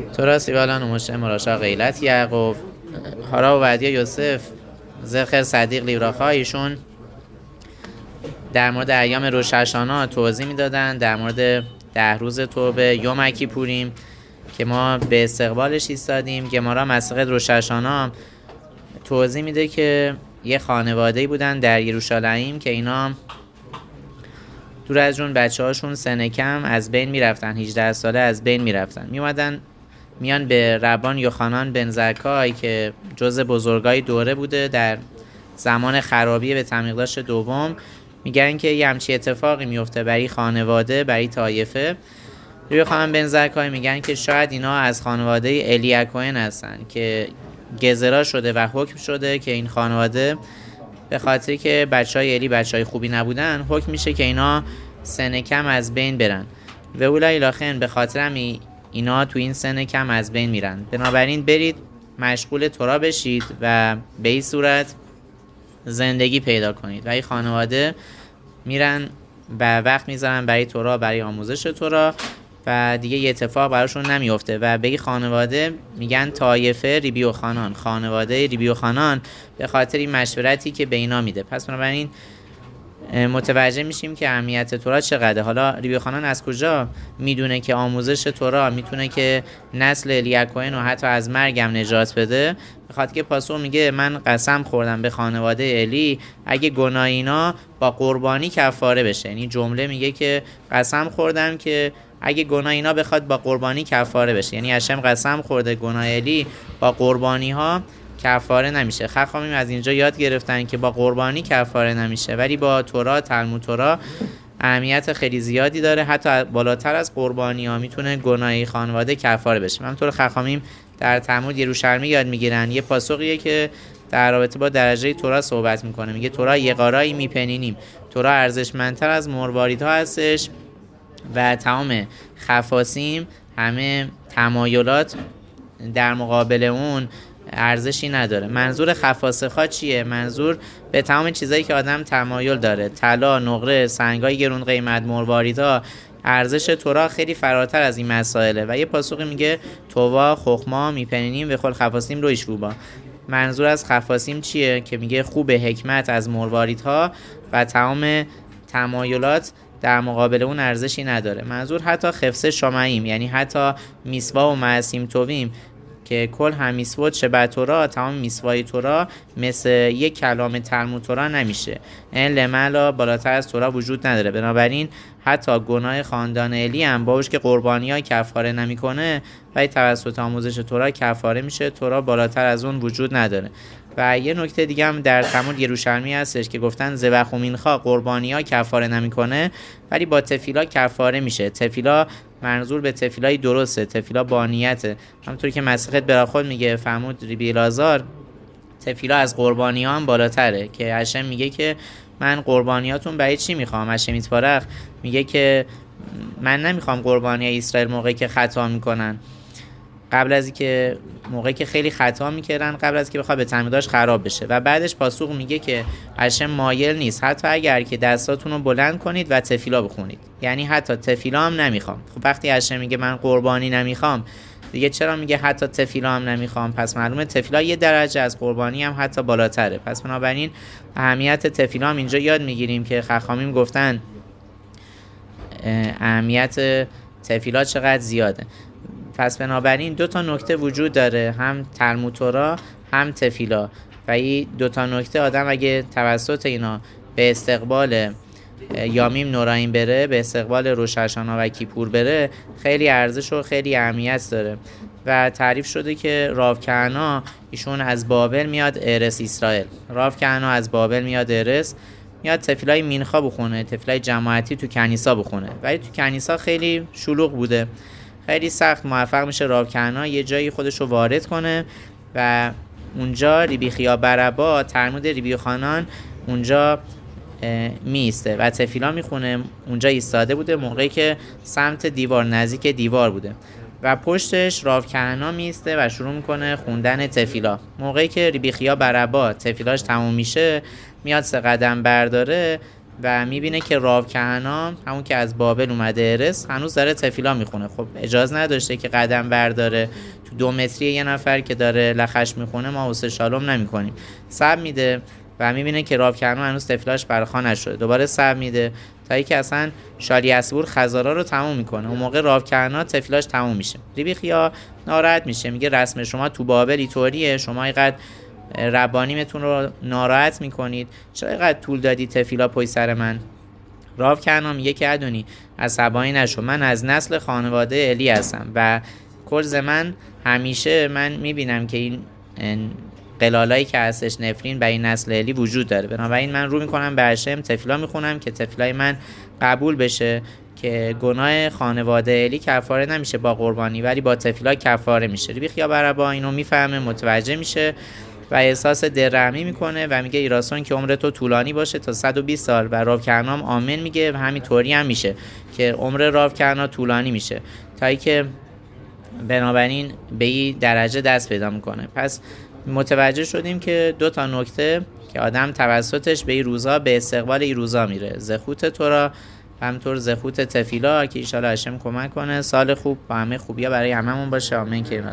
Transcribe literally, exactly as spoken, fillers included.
تورا سیبالان و مشه مراشا غیلت یعقوب هارا و وعدی یوسف زخر صدیق لیبراخا ایشون در مورد ایام روش هاشانا توضیح میدادن، در مورد ده روز توبه یوم کیپوریم که ما به استقبالش ایستادیم. گمارا مسیحیت روش هاشانا توضیح میده که یه خانواده‌ای بودن در یروشالیم که اینا دور از جون بچه هاشون سن کم از بین میرفتن، هجده ساله از بین میرفتن. میومدن میان به ربان یوحنان بن زکای که جز بزرگای دوره بوده در زمان خرابی به تمیقداش دوم، میگن که یه همچی اتفاقی میفته برای خانواده، برای طایفه. یوحنان بن زکای میگن که شاید اینا از خانواده الی کوهن هستن که گزرا شده و حکم شده که این خانواده به خاطر که بچهای الی بچهای خوبی نبودن حکم میشه که اینا سن کم از بین برن و اولای لاخن به خاطر همی اینا تو این سن کم از بین میرن. بنابراین برید مشغول تورا بشید و به این صورت زندگی پیدا کنید. و این خانواده میرن و وقت میذارن برای تورا، برای آموزش تورا و دیگه یه اتفاق براشون نمیفته. و به این خانواده میگن طایفه ریبیو خانان، خانواده ریبیو خانان، به خاطر این مشورتی که به اینا میده. پس بنابراین متوجه میشیم که اهمیت تورا چقدره. حالا ریبیو خانان از کجا میدونه که آموزش تورا میتونه که نسل الی کوهن رو حتی از مرگم نجات بده؟ به خاطر که پاسخ میگه من قسم خوردم به خانواده الی اگه گناه اینا با قربانی کفاره بشه. یعنی جمله میگه که قسم خوردم که اگه گناه اینا بخواد با قربانی کفاره بشه، یعنی هشم قسم خورده گناه الی با قربانی ها کفاره نمیشه. خاخامیم از اینجا یاد گرفتن که با قربانی کفاره نمیشه، ولی با تورا، تلمود تورا اهمیت خیلی زیادی داره. حتی بالاتر از قربانی ها میتونه گناه خانواده کفاره بشه. همونطور خاخامیم در تلمود یروشلمی یاد میگیرن. یه پاسخیه که در رابطه با درجه تورا صحبت میکنه. میگه تورا یه قارایی میپنینیم، تورا ارزشمندتر از مرواریدها هستش و تمام خفاسیم، همه تمایلات در مقابل اون ارزشی نداره. منظور خفاسخا چیه؟ منظور به تمام چیزایی که آدم تمایل داره، طلا، نقره، سنگای گرون قیمت، مرواریدها، ارزش تورا خیلی فراتر از این مسائله. و یه پاسخی میگه تووا خخما میپنینیم و خل خفاسیم رویش بوبا. منظور از خفاسیم چیه؟ که میگه خوب حکمت از مرواریدها و تمام تمایلات در مقابل اون ارزشی نداره. منظور حتی خفسه شامعیم، یعنی حتی میسوا و معصیم تویم که کل هم میسوا شبه تورا، تمام میسوای تورا مثل یک کلام تلمود تورا نمیشه. این لملا بالاتر از تورا وجود نداره. بنابراین حتی گناه خاندان الی هم باوش که قربانی های کفاره نمیکنه ولی توسط آموزش تورا کفاره میشه. تورا بالاتر از اون وجود نداره. و یه نکته دیگه هم در تلمود یروشلمی هستش که گفتن ذبح و مینخا قربانی ها کفاره نمیکنه ولی با تفیلا کفاره میشه. تفیلا منظور به تفیلای درسته، تفیلا با نیته. همونطوری که مسیحیت برای خود میگه فرمود ریبی لازار، تفیلا از قربانی ها هم بالاتره. که هشم میگه که من قربانیاتون برای چی میخوام؟ هشم ایتبارخ میگه که من نمیخوام قربانی اسرائیل موقعی که خطا میکنن، قبل از اینکه موقعی که خیلی خطا میکردن، قبل از که بخواد به تعمیداش خراب بشه. و بعدش پاسخ میگه که هشم مایل نیست حتی اگر که دستاتون رو بلند کنید و تفیلا بخونید، یعنی حتی تفیلا هم نمیخوام. خب وقتی هشم میگه من قربانی نمیخوام، دیگه چرا میگه حتی تفیلا هم نمیخوام؟ پس معلومه تفیلا یه درجه از قربانی هم حتی بالاتره. پس بنابراین اهمیت تفیلا هم اینجا یاد میگیریم که خاخامیم گفتن اهمیت تفیلا چقدر زیاده. پس بنابراین دو تا نکته وجود داره، هم تلمود تورا هم تفیلا. و این دو تا نکته آدم اگه توسط اینا به استقبال یامیم نوراین بره، به استقبال روش هاشانا و کیپور بره، خیلی ارزش و خیلی اهمیت داره. و تعریف شده که راو کهنه ایشون از بابل میاد ارس اسرائیل. راو کهنه از بابل میاد ارس، میاد تفیلای مینخا بخونه، تفیلای جماعتی تو کنیسا بخونه. ولی تو کنیسا خیلی شلوغ بوده، خیلی سخت. موفق میشه راو کهنه یه جایی خودش رو وارد کنه و اونجا ریبی خیا بربا تلمود ریبی خانان اونجا میسته و تفیلا میخونه. اونجا ایستاده بوده موقعی که سمت دیوار، نزدیک دیوار بوده و پشتش راو کهنه میسته و شروع میکنه خوندن تفیلا. موقعی که ریبی خیا بربا تفیلاش تموم میشه، میاد سه قدم برداره و میبینه که راو کهنا همون که از بابل اومده ارس هنوز داره تفیلا میخونه. خب اجازه نداشته که قدم برداره تو دو متری یه نفر که داره لخش میخونه ما واسه شالوم نمیکنیم. صبر میده و میبینه که راو کهنا هنوز تفیلاش برخا نشده. دوباره صبر میده تا اینکه اصلا شالیاسپور خزارا رو تموم میکنه. اون موقع راو کهنا تفیلاش تموم میشه. ریبیخیا ناراحت میشه، میگه رسم شما تو بابل اینطوریه، شما اینقدر ربانیمتون رو ناراحت میکنید، چرا اینقدر طول دادی تفیلا پشت سر من؟ راو کهنا میگه که ادونی عصبانی نشو، من از نسل خانواده الی هستم و کلز من همیشه من میبینم که این قلالایی که هستش نفرین برای این نسل الی وجود داره، بنابراین من رو میکنم به هشم تفیلا میخونم که تفیلای من قبول بشه که گناه خانواده الی کفاره نمیشه با قربانی ولی با تفیلا کفاره میشه. ریبیخیا بربا اینو میفهمه، متوجه میشه و احساس دلرحمی میکنه و میگه ایراسون که عمر تو طولانی باشه تا صد و بیست سال و راو کهنا هم آمین میگه و همین طوری هم میشه که عمر راو کهنا طولانی میشه تا اینکه بنابراین به این درجه دست پیدا میکنه. پس متوجه شدیم که دو تا نکته که آدم توسطش به این روزا به استقبال این روزا میره، زخوت تورا همطور زخوت تفیلا که ان شاءالله هشم کمک کنه. سال خوب با همه خوبیا برای هممون باشه. آمین که